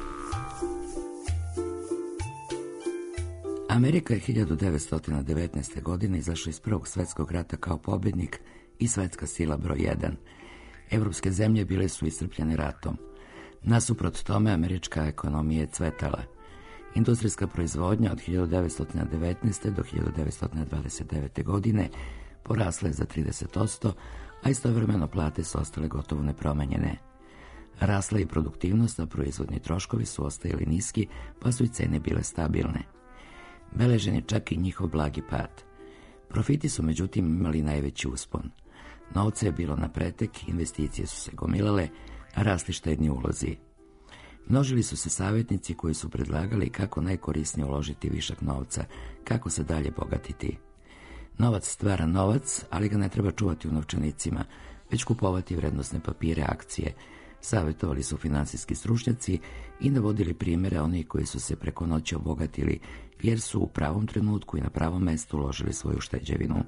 Amerika je hiljadu devetsto devetnaeste. godine izašla iz Prvog svetskog rata kao pobjednik i svetska sila broj jedan. Evropske zemlje bile su iscrpljene ratom. Nasuprot tome, američka ekonomija je cvetala. Industrijska proizvodnja od hiljadu devetsto devetnaeste. do hiljadu devetsto dvadeset devete. godine porasla je za trideset posto, a istovremeno plate su ostale gotovo nepromenjene. Rasla i produktivnost, a proizvodni troškovi su ostajali niski, pa su i cene bile stabilne. Beležen je čak i njihov blagi pad. Profiti su međutim imali najveći uspon. Novca je bilo na pretek, investicije su se gomilale, a rasli štedni ulozi. Množili su se savjetnici koji su predlagali kako najkorisnije uložiti višak novca, kako se dalje bogatiti. Novac stvara novac, ali ga ne treba čuvati u novčanicima, već kupovati vrednosne papire, akcije. Savjetovali su finansijski stručnjaci i navodili primjere onih koji su se preko noći obogatili, jer su u pravom trenutku i na pravom mestu uložili svoju šteđevinu.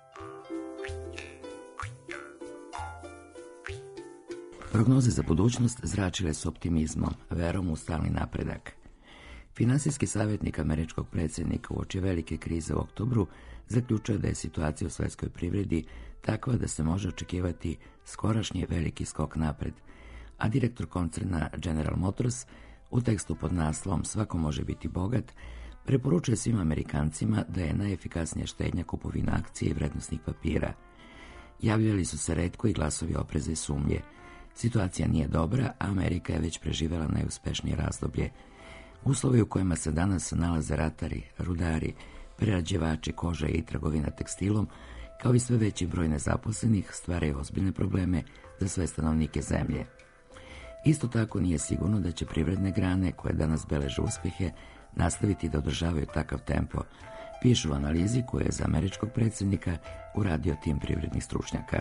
Prognoze za budućnost zračile su optimizmom, verom u stalni napredak. Finansijski savjetnik američkog predsjednika uoči velike krize u oktobru zaključuje da je situacija u svetskoj privredi takva da se može očekivati skorašnji veliki skok napred, a direktor koncerna General Motors u tekstu pod naslovom Svako može biti bogat preporučuje svim Amerikancima da je najefikasnija štednja kupovina akcije i vrednosnih papira. Javljali su se retko i glasovi opreza i sumnje. Situacija nije dobra, a Amerika je već preživjela najuspešnije razdoblje. Uslovi u kojima se danas nalaze ratari, rudari, prerađivači kože i trgovina tekstilom, kao i sve veći broj nezaposlenih, stvaraju ozbiljne probleme za sve stanovnike zemlje. Isto tako nije sigurno da će privredne grane koje danas beleže uspjehe nastaviti da održavaju takav tempo, pišu u analizi koju je za američkog predsjednika uradio tim privrednih stručnjaka.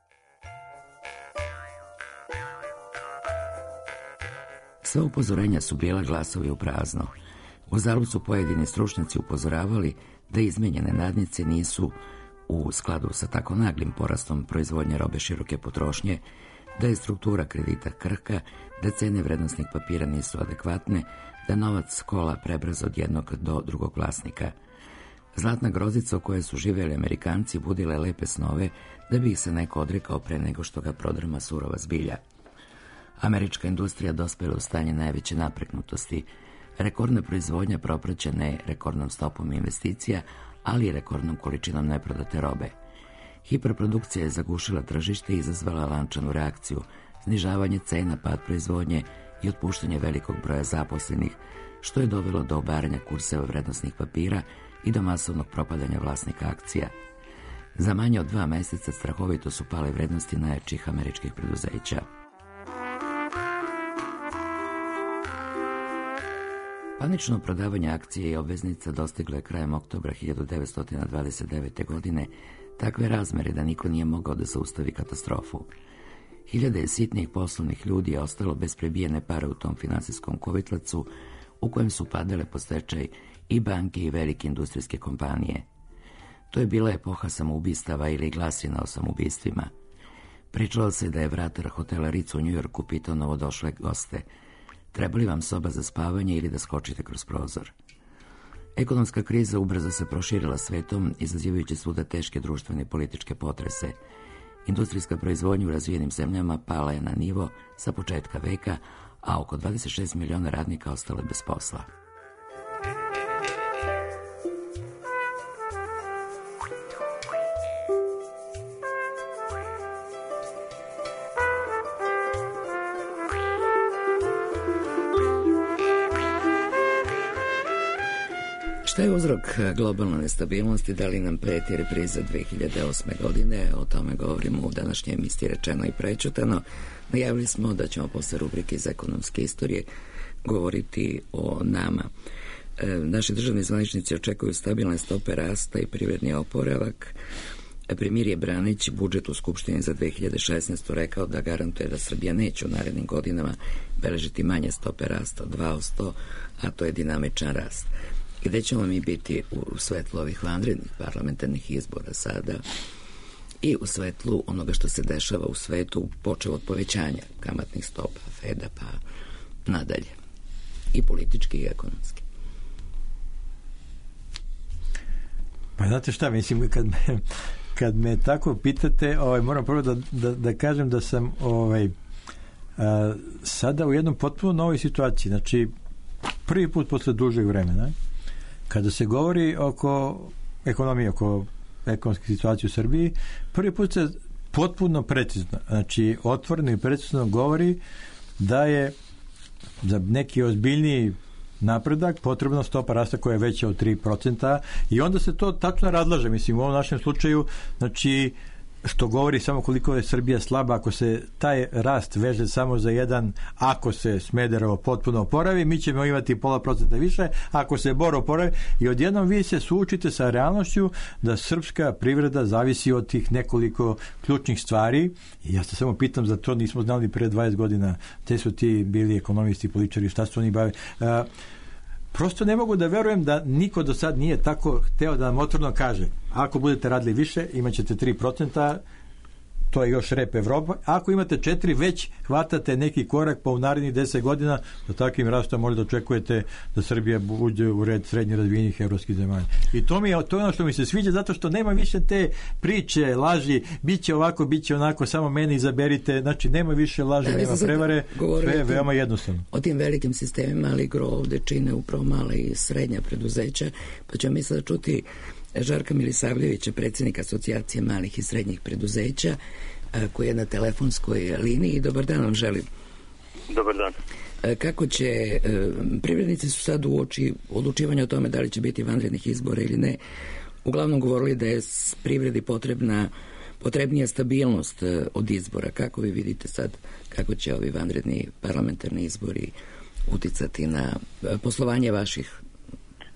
Sva upozorenja su bila glasovi u prazno. Uzalud su pojedini stručnjaci upozoravali da izmenjene nadnice nisu u skladu sa tako naglim porastom proizvodnje robe široke potrošnje, da je struktura kredita krhka, da cene vrednosnih papira nisu adekvatne, da novac kola prebrzo od jednog do drugog vlasnika. Zlatna grozica u kojoj su živjeli Amerikanci budila je lepe snove da bi ih se neko odrekao pre nego što ga prodrma surova zbilja. Američka industrija dospela u stanje najveće napregnutosti. Rekordna proizvodnja propraćena je rekordnom stopom investicija, ali i rekordnom količinom neprodate robe. Hiperprodukcija je zagušila tržište i izazvala lančanu reakciju, snižavanje cena, pad proizvodnje i otpuštanje velikog broja zaposlenih, što je dovelo do obaranja kurseva vrednosnih papira i do masovnog propadanja vlasnika akcija. Za manje od dva meseca strahovito su pale vrednosti najjačih američkih preduzeća. Panično prodavanje akcije i obveznica dostiglo je krajem oktobra hiljadu devetsto dvadeset devete. godine takve razmere da niko nije mogao da zaustavi katastrofu. Hiljade sitnih poslovnih ljudi je ostalo bez prebijene pare u tom finansijskom kovitlacu u kojem su padale po stečaj i banke i velike industrijske kompanije. To je bila epoha samoubistava ili glasina o samoubistvima. Pričalo se da je vratar hotela Ritz u Njujorku pitao novodošle goste: treba li vam soba za spavanje ili da skočite kroz prozor? Ekonomska kriza ubrzo se proširila svetom, izazivajući svuda teške društvene i političke potrese. Industrijska proizvodnja u razvijenim zemljama pala je na nivo sa početka veka, a oko dvadeset šest miliona radnika ostalo je bez posla. Šta je uzrok globalne nestabilnosti, da li nam preti repriza dve hiljade osme. godine, o tome govorimo u današnjoj emisiji Rečeno i prečutano. Najavili smo da ćemo posle rubrike iz ekonomske istorije govoriti o nama. E, naši državni zvaničnici očekuju stabilne stope rasta i privredni oporavak. Premijer je braneći budžet u Skupštini za dve hiljade šesnaestu. rekao da garantuje da Srbija neće u narednim godinama beležiti manje stope rasta od dva posto, a to je dinamičan rast. Gde ćemo mi biti u svetlu ovih vanrednih parlamentarnih izbora sada i u svetlu onoga što se dešava u svetu, počeo od povećanja kamatnih stopa Feda pa nadalje, i politički i ekonomski. Pa znate šta, mislim, kad me, kad me tako pitate, ovaj, moram prvo da, da, da kažem da sam ovaj, a, sada u jednom potpuno novoj situaciji. Znači, prvi put posle dužeg vremena, kada se govori oko ekonomije, oko ekonomske situacije u Srbiji, prvi put se potpuno precizno, znači otvoreno i precizno govori da je za neki ozbiljniji napredak potrebna stopa rasta koja je veća od tri procenta i onda se to tačno razlaže. Mislim, u ovom našem slučaju, znači, što govori samo koliko je Srbija slaba, ako se taj rast veže samo za jedan, ako se Smederevo potpuno oporavi, mi ćemo imati pola procenta više, ako se Bor oporavi, i odjednom vi se suočite sa realnošću da srpska privreda zavisi od tih nekoliko ključnih stvari. I ja se samo pitam, za to nismo znali pre dvadeset godina, te su ti bili ekonomisti, političari, šta su oni bave. Uh, Prosto ne mogu da verujem da niko do sad nije tako hteo da nam otvoreno kaže: ako budete radili više, imat ćete tri procenta, to je još rep Evropa. Ako imate četiri, već hvatate neki korak, pa u narednih deset godina da takvim rastom možda očekujete da Srbija uđe u red srednje razvijenih evropskih zemalja. I to mi je to je ono što mi se sviđa, zato što nema više te priče, laži, biće ovako, biće onako, samo mene izaberite. Znači, nema više laži, da, nema prevare, sve je veoma jednostavno. O tim velikim sistemima, ali gro ovde čine upravo mala i srednja preduzeća, pa ćemo mi sada čuti Žarka Milisavljevića, predsjednika Asocijacije malih i srednjih preduzeća, koji je na telefonskoj liniji. Dobar dan vam želim. Dobar dan. Kako će, privrednici su sad u oči odlučivanja o tome da li će biti vanrednih izbora ili ne, uglavnom govorili da je privredi potrebna potrebnija stabilnost od izbora. Kako vi vidite sad, kako će ovi vanredni parlamentarni izbori uticati na poslovanje vaših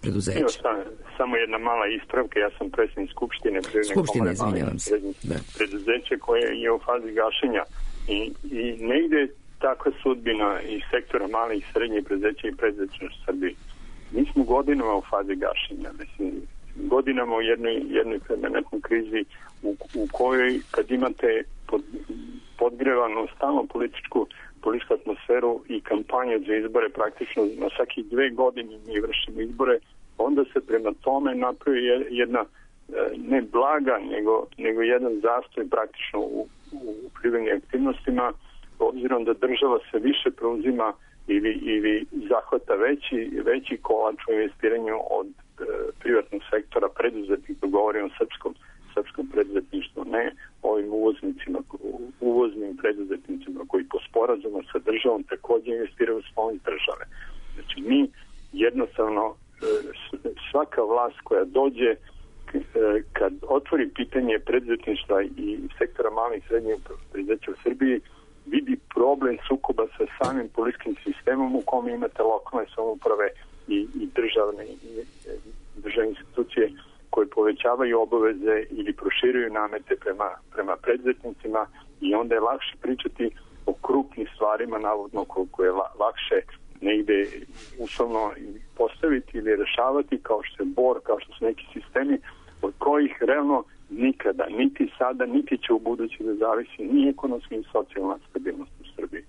preduzeća. Evo, sam, samo jedna mala ispravka, ja sam predsjednik Skupštine Privredne Skupštine, komore izvinjavam se. Da. Preduzeće koje je u fazi gašenja i, i ne ide takva sudbina i sektora malih i srednjih preduzeća i preduzeća u Srbiji. Mi smo godinama u fazi gašenja, mislim, godinama u jednoj, jednoj permanentnoj krizi u, u kojoj kad imate pod, podgrevanu stalno političku političku atmosferu i kampanju za izbore praktično na svakih dve godine mi vršimo izbore, onda se prema tome napravi jedna ne blaga, nego, nego jedan zastoj praktično u, u privrednim aktivnostima, obzirom da država se više preuzima ili, ili zahvata veći, veći kolač u investiranju od e, privatnog sektora preduzetnika, govorim o srpskom, srpskom preduzetništvu, ne ovim uvoznicima, uvoznim preduzetnicima koji po sporazumu sa državom također investiraju u svoje države. Znači mi jednostavno e, svaka vlast koja dođe e, kad otvori pitanje preduzetništva i sektora malih i srednjih preduzeća u Srbiji, vidi problem sukoba sa samim političkim sistemom u kome imate lokalne samouprave i, i državne i, državne institucije koje povećavaju obaveze ili proširuju namete prema, prema preduzetnicima i onda je lakše pričati o krupnim stvarima, navodno koliko je la, lakše negde uslovno postaviti ili rešavati kao što je bor, kao što su neki sistemi od kojih realno nikada, niti sada, niti će u budući da zavisi ni ekonomski ni socijalna stabilnost u Srbiji.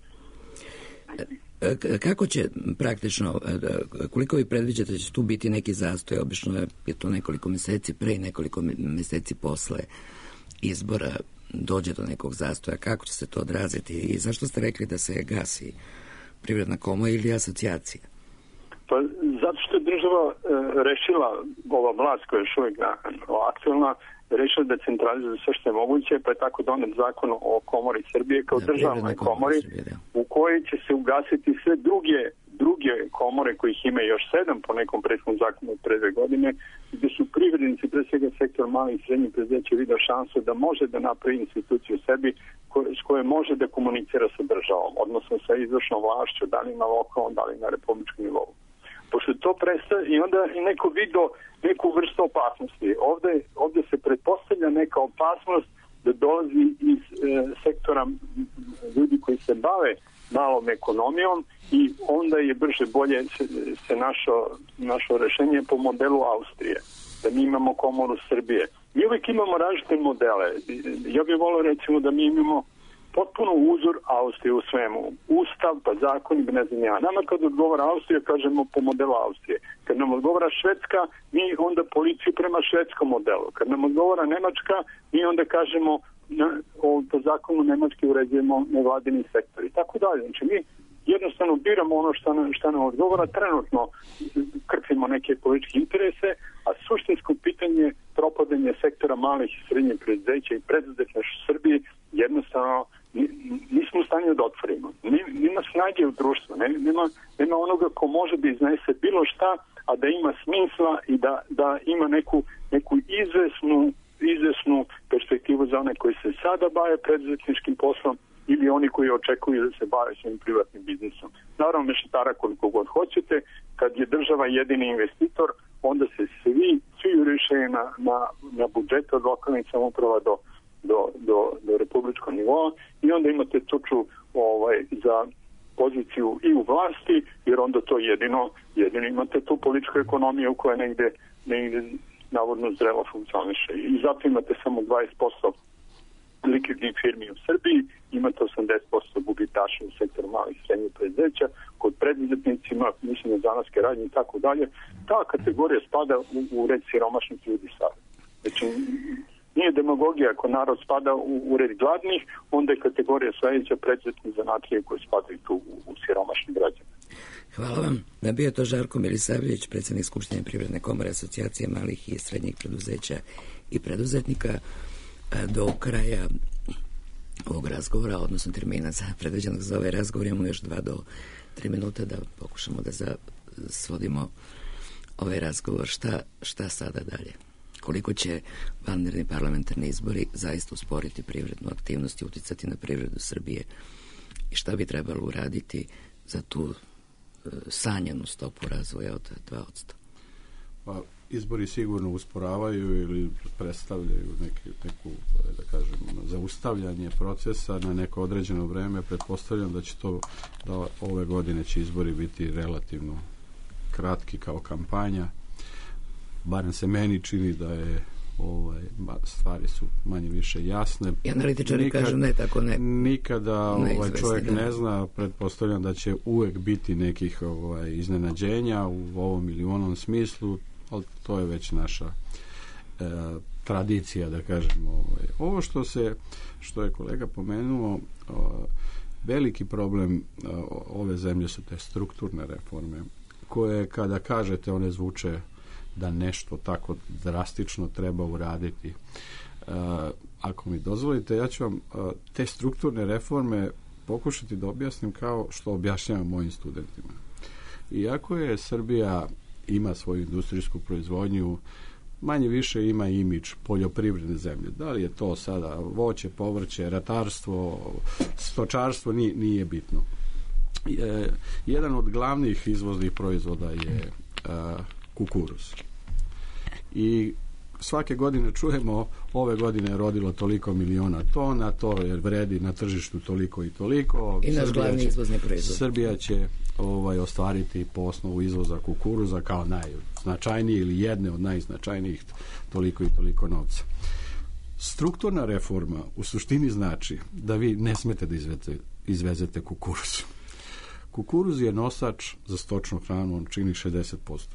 Kako će praktično, koliko vi predviđate da će tu biti neki zastoj, obično je to nekoliko meseci pre i nekoliko meseci posle izbora dođe do nekog zastoja, kako će se to odraziti i zašto ste rekli da se gasi Privredna komora ili asocijacija? Pa zato što je država e, rešila, ova vlast koja je još uvijek aktualna, rešila da centralizuje sve što je moguće, pa je tako donet zakon o komori Srbije kao da, državnoj komori Srbije, da. U kojoj će se ugasiti sve druge, druge komore kojih ima još sedam po nekom prethodnom zakonu od pre dve godine, gde su privrednici, pre svega sektor malih i srednjih preduzeća video šansu da može da napravi instituciju sebi koje, s koje može da komunicira sa državom, odnosno sa izvršnom vlašću, da li na lokalnom, da li na republičkom nivou. Pošto to prestaje i onda i neko vidio neku vrstu opasnosti. Ovde, ovde se pretpostavlja neka opasnost da dolazi iz e, sektora ljudi koji se bave malom ekonomijom i onda je brže bolje se, se našo, našo rešenje po modelu Austrije. Da mi imamo komoru Srbije. Mi uvijek imamo različite modele. Ja bih volio recimo da mi imamo potpuno uzor Austrije u svemu. Ustav, pa zakon, ne znam ja. Nama kad odgovara Austrija, kažemo po modelu Austrije. Kad nam odgovara Švedska, mi onda policiju prema švedskom modelu. Kad nam odgovara Nemačka, mi onda kažemo na, o, po zakonu Nemački uređujemo nevladini sektor i tako dalje. Znači mi jednostavno biramo ono što nam, što nam odgovara, trenutno krpimo neke političke interese, a suštinsko pitanje propadanje sektora malih i srednjih preduzeća i preduzetništva u Srbiji jednostavno nismo u stanju da otvorimo. Nema snage u društvu, nema, nema onoga ko može da iznese bilo šta, a da ima smisla i da, da ima neku, neku izvesnu, izvesnu perspektivu za one koji se sada bave preduzetničkim poslom ili oni koji očekuju da se bave svojim privatnim biznisom. Naravno, mešetara koliko god hoćete, kad je država jedini investitor, onda se svi, svi rešaju na, na, na budžetu od lokalnih samouprava do Do, do, do republičkog nivoa i onda imate tuču ovaj, za poziciju i u vlasti, jer onda to jedino, jedino imate tu političku ekonomiju koja negde, negde navodno zrelo funkcioniše. I zato imate samo dvadeset posto likvidnih firmi u Srbiji, imate osamdeset posto gubitaša u sektoru malih i srednjih preduzeća, kod preduzetnicima, mislim na zanatske radnje i tako dalje. Ta kategorija spada u, u red siromašnih ljudi sada. Znači, nije demagogija, ako narod spada u, u red gladnih, onda je kategorija sledeća preduzetni zanatlije koji spadaju tu u, u siromašni građane. Hvala vam. Da bio to Žarko Milisavljević, predsjednik Skupštine Privredne komore Asocijacije malih i srednjih preduzeća i preduzetnika. Do kraja ovog razgovora, odnosno termina za predviđenog za ovaj razgovor, imamo još dva do tri minuta da pokušamo da svodimo ovaj razgovor. Šta, šta sada dalje? Koliko će vanredni parlamentarni izbori zaista usporiti privrednu aktivnost i uticati na privredu Srbije i šta bi trebalo uraditi za tu e, sanjanu stopu razvoja od dva posto? Pa, izbori sigurno usporavaju ili predstavljaju neki, neku, da kažem, zaustavljanje procesa na neko određeno vreme. Pretpostavljam da će to, da ove godine će izbori biti relativno kratki kao kampanja. Barem se meni čini da je ovaj, stvari su manje više jasne. I analitičari Nikad, kažu ne tako ne. Nikada ovaj, čovjek da. ne zna, pretpostavljam da će uvek biti nekih ovaj, iznenađenja u ovom ili onom smislu, ali to je već naša e, tradicija, da kažemo. Ovaj. Ovo što se, što je kolega pomenuo, o, veliki problem o, ove zemlje su te strukturne reforme, koje kada kažete one zvuče da nešto tako drastično treba uraditi. E, ako mi dozvolite, ja ću vam e, te strukturne reforme pokušati da objasnim kao što objašnjavam mojim studentima. Iako je Srbija ima svoju industrijsku proizvodnju, manje više ima imidž poljoprivredne zemlje. Da li je to sada voće, povrće, ratarstvo, stočarstvo, nije, nije bitno. E, jedan od glavnih izvoznih proizvoda je e, kukuruz. I svake godine čujemo, ove godine je rodilo toliko miliona tona, to je vredi na tržištu toliko i toliko. I naš glavni izvozni proizvod. Srbija će ovaj, ostvariti po osnovu izvoza kukuruza kao najznačajniji ili jedne od najznačajnijih toliko i toliko novca. Strukturna reforma u suštini znači da vi ne smete da izvezete, izvezete kukuruz. Kukuruz je nosač za stočnu hranu, on čini šezdeset posto.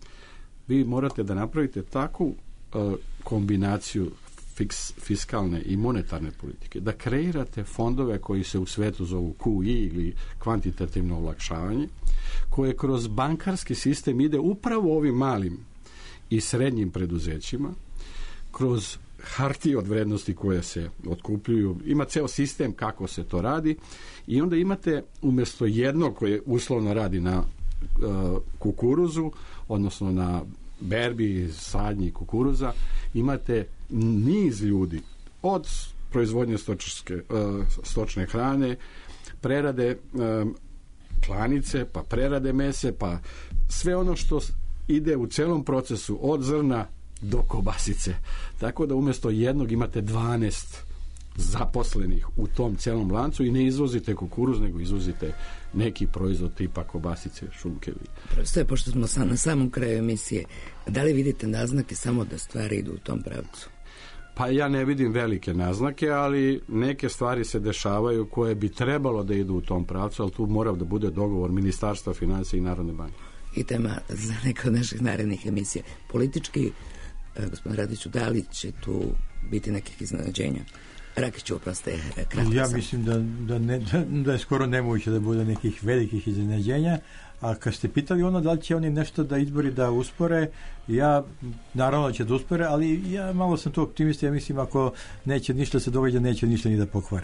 Vi morate da napravite takvu uh, kombinaciju fiks, fiskalne i monetarne politike, da kreirate fondove koji se u svetu zovu Q I ili kvantitativno olakšavanje, koje kroz bankarski sistem ide upravo ovim malim i srednjim preduzećima, kroz hartije od vrednosti koje se otkupljuju. Ima ceo sistem kako se to radi i onda imate umjesto jednog koje uslovno radi na uh, kukuruzu, odnosno na berbi, sadnji kukuruza, imate niz ljudi od proizvodnje stočarske, uh, stočne hrane, prerade um, klanice, pa prerade mese, pa sve ono što ide u celom procesu od zrna do kobasice. Tako da umjesto jednog imate dvanaest zaposlenih u tom celom lancu i ne izvozite kukuruz, nego izvozite neki proizvod tipa kobasice, šunke. Prosto je, pošto smo sam, na samom kraju emisije, da li vidite naznake samo da stvari idu u tom pravcu? Pa ja ne vidim velike naznake, ali neke stvari se dešavaju koje bi trebalo da idu u tom pravcu, ali tu mora da bude dogovor Ministarstva financija i Narodne banke. I tema za neke od naših narednih emisija. Politički, gospodin Radiću, da li će tu biti nekih iznenađenja? Rakiću, oproste, kratko Ja sam. mislim da, da, ne, da, da je skoro nemoguće da bude nekih velikih iznenađenja, a kad ste pitali ono da li će oni nešto da izbori da uspore, ja naravno će da uspore, ali ja malo sam tu optimista, ja mislim ako neće ništa se događa, neće ništa ni da pokvare.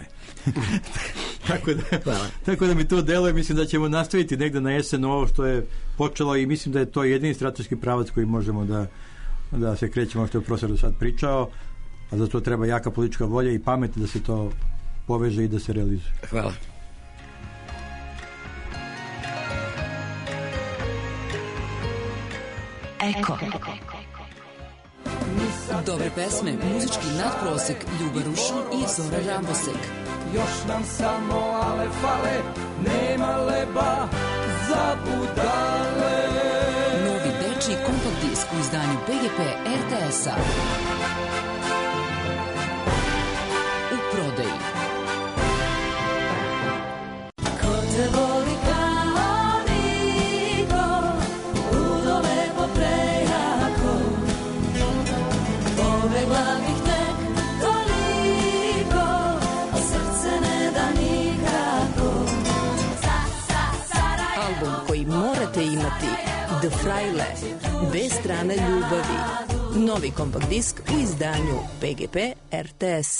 tako, da, tako da mi to deluje, mislim da ćemo nastaviti negde na jesen ovo što je počelo i mislim da je to jedini strateški pravac koji možemo da, da se krećemo, što je profesor do sad pričao, a za to treba jaka politička volja i pamet da se to poveže i da se realizuje. Hvala. Eko. Dobre pesme, muzički nadprosek, Ljuba Rušin i Zora Rambosek. Još nam samo ale fale, nema leba za budale. Novi dečiji kompakt disk u izdanju P G P R T S-a. U prodaji. Ko te voli kao niko, ludo lepo prejako, pobegla bih tek toliko, a srce ne da nikako. Album koji morate imati, The Fraile, dve strane ljubavi. Novi kompakt disk u izdanju P G P R T S.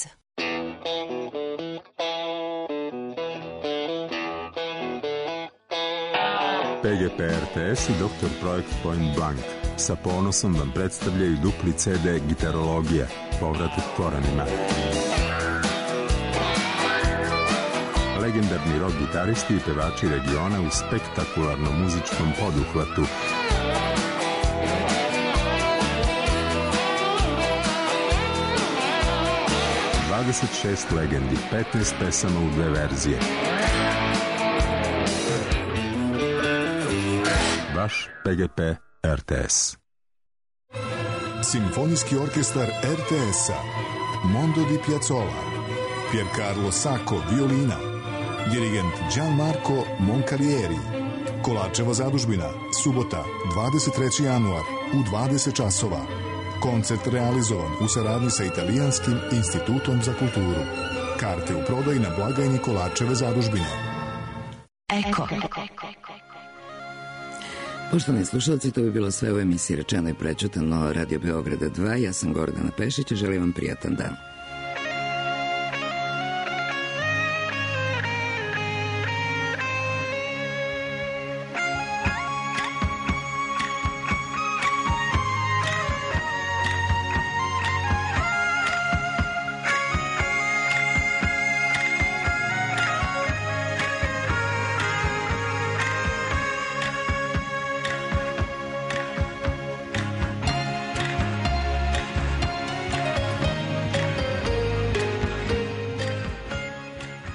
P G P R T S i doktor Projekt Point Blank sa ponosom vam predstavljaju dupli C D Gitarologija, povratak korenima. Legendarni rock gitaristi i pevači regiona u spektakularnom muzičkom poduhvatu. dvadeset šest legendi, petnaest pesama u dve verzije. Vaš P G P R T S. Simfonijski orkestar R T S-a, Mondo di Piazzolla, Piercarlo Sacco, violina, dirigent Gianmarco Moncalieri. Kolarčeva zadužbina, subota, dvadeset treći januar, u dvadeset časova. Koncert realizovan u saradnji sa Italijanskim institutom za kulturu. Karte u prodaji na blagajni Kolarčeve zadužbine. Eko. Poštovani slušalci, to bi bilo sve u emisiji Rečeno i prečutano Radio Beograda dva. Ja sam Gordana Pešić i želim vam prijatan dan.